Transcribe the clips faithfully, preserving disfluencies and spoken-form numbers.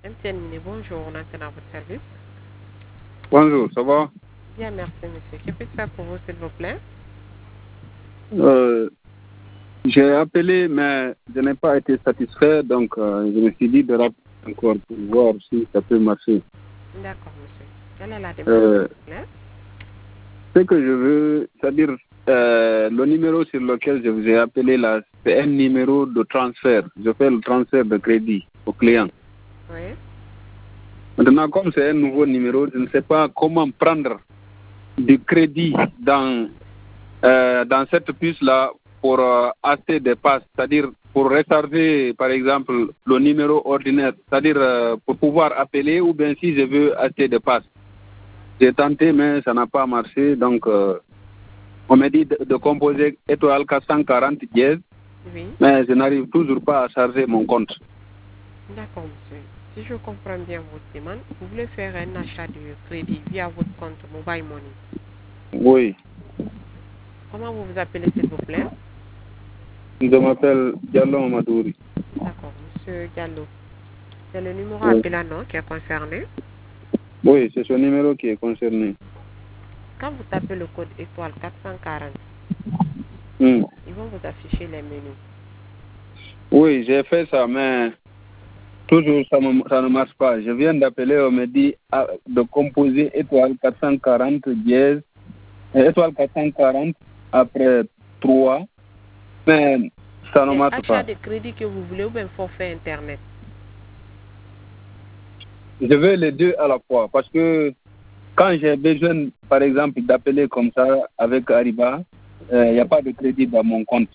M T N Mini, bonjour, on entend à votre service. Bonjour, ça va? Bien, merci monsieur. Que puis-je faire pour vous, s'il vous plaît? Euh, j'ai appelé, mais je n'ai pas été satisfait, donc euh, je me suis dit de rappeler encore pour voir si ça peut marcher. D'accord, monsieur. Quelle est la demande, Euh, s'il vous plaît? ce que je veux, c'est-à-dire euh, le numéro sur lequel je vous ai appelé là, c'est un numéro de transfert. Je fais le transfert de crédit au client. Oui. Maintenant, comme c'est un nouveau numéro, je ne sais pas comment prendre du crédit dans, euh, dans cette puce-là pour euh, acheter des passes, c'est-à-dire pour recharger, par exemple, le numéro ordinaire, c'est-à-dire euh, pour pouvoir appeler ou bien si je veux acheter des passes. J'ai tenté, mais ça n'a pas marché, donc euh, on m'a dit de, de composer étoile quatre cent quarante dièse, Oui. mais je n'arrive toujours pas à charger mon compte. D'accord, monsieur. Si je comprends bien votre demande, vous voulez faire un achat de crédit via votre compte Mobile Money. Oui, Comment vous vous appelez, s'il vous plaît? je m'appelle Diallo Madouri. D'accord, monsieur Gallo. C'est le numéro Oui, appelant, non, qui est concerné. oui, c'est ce numéro qui est concerné. Quand vous tapez le code étoile quatre cent quarante, Hmm. ils vont vous afficher les menus. Oui, j'ai fait ça, mais toujours ça, me- ça ne marche pas. Je viens d'appeler, on me dit ah, de composer étoile quatre cent quarante dièse, euh, étoile quatre cent quarante après trois, mais ça ne C'est marche achat pas. de crédit que vous voulez ou bien forfait Internet? Je veux les deux à la fois parce que quand j'ai besoin, par exemple, d'appeler comme ça avec Ariba, il n'y a pas de crédit dans mon compte.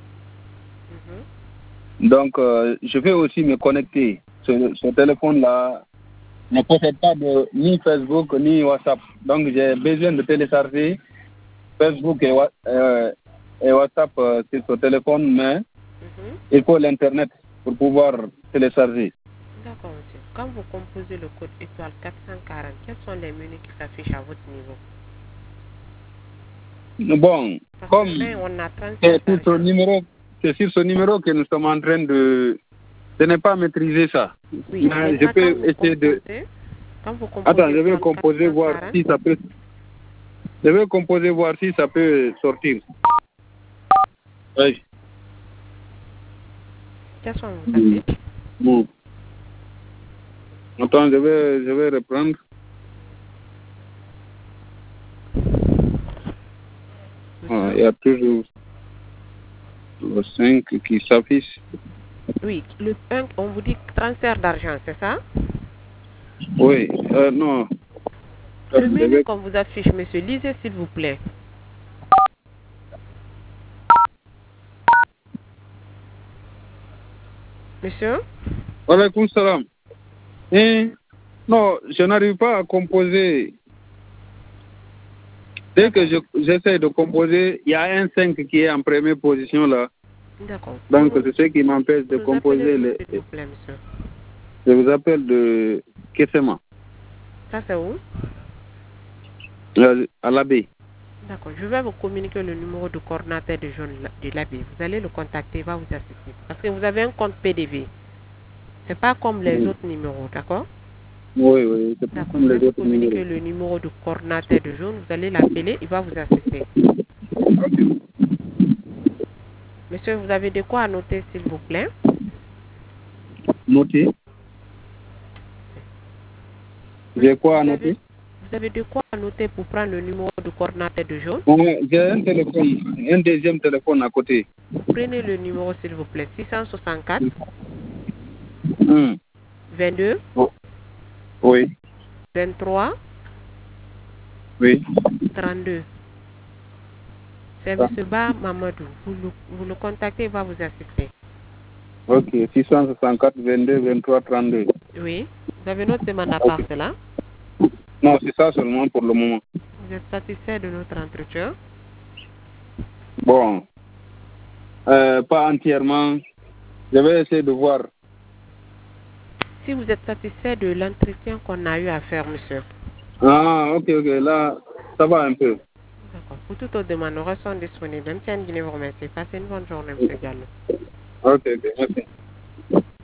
Mhm. Donc, euh, je vais aussi me connecter. Ce, ce téléphone-là ne possède pas de ni Facebook ni WhatsApp. Donc, j'ai besoin de télécharger Facebook et, Wa- euh, et WhatsApp euh, sur ce téléphone, mais Mhm. il faut l'Internet pour pouvoir télécharger. D'accord, monsieur. Quand vous composez le code étoile quatre cent quarante, quels sont les menus qui s'affichent à votre niveau? Bon, Parce comme que là, on a transfert c'est sur ce d'argent. numéro, c'est sur ce numéro que nous sommes en train de... Je n'ai pas maîtrisé ça. Oui, Mais je maintenant, quand peux vous essayer de... composez, quand vous Attends, composez je vais étoile composer, voir quatre cent quarante, si ça peut... Je vais composer, voir si ça peut sortir. Oui. quels sont vos Mm. affiches? Mm. Attends, je vais, je vais reprendre. Ah, Monsieur? il y a toujours le cinq qui s'affiche. Oui, le un, on vous dit transfert d'argent, c'est ça? Oui, euh, non. Le Je menu vais... qu'on vous affiche, monsieur, lisez s'il vous plaît. Monsieur? Alaykoum salam. Eh, non, je n'arrive pas à composer. Dès que je- j'essaie de composer, il y a un cinq qui est en première position là. D'accord. Donc, Vous c'est ce qui m'empêche de vous appelez composer. d'où, Les... s'il vous plaît, monsieur? Je vous appelle de Kessema, Ça, c'est où? euh, à l'abbé. D'accord. Je vais vous communiquer le numéro du coordinateur de jeune de l'A B. Vous allez le contacter, il va vous assister. Parce que vous avez un compte P D V. C'est pas comme les Oui, autres numéros, d'accord? oui, oui, c'est pas D'accord. comme Je vais les vous autres numéros. communiquer le numéro du coordinateur de jeune. Vous allez l'appeler, il va vous assister. Monsieur, vous avez de quoi noter, s'il vous plaît? Noter. Oui. J'ai quoi à Vous avez, noter? vous avez de quoi noter pour prendre le numéro du coordinateur de jaune? Ouais, j'ai un téléphone, un deuxième téléphone à côté. Vous prenez le numéro, s'il vous plaît. six cent soixante-quatre, Hum. vingt-deux, Oh, oui, vingt-trois, oui. trente-deux. C'est Ah, monsieur Ba Mamadou. Vous le, vous le contactez, il va vous assister. ok, six cent soixante-quatre, vingt-deux, vingt-trois, trente-deux. Oui. Vous avez notre demande à Ok. part cela? Non, c'est ça seulement pour le moment. Vous êtes satisfait de notre entretien? Bon, euh, pas entièrement. Je vais essayer de voir. Si vous êtes satisfait de l'entretien qu'on a eu à faire, monsieur. Ah, ok, ok, là, ça va un peu. D'accord. Pour toute autre demande, nous restons disponibles. Même si vous remercie. Passez une bonne journée, monsieur Gallo. Ok, ok, merci.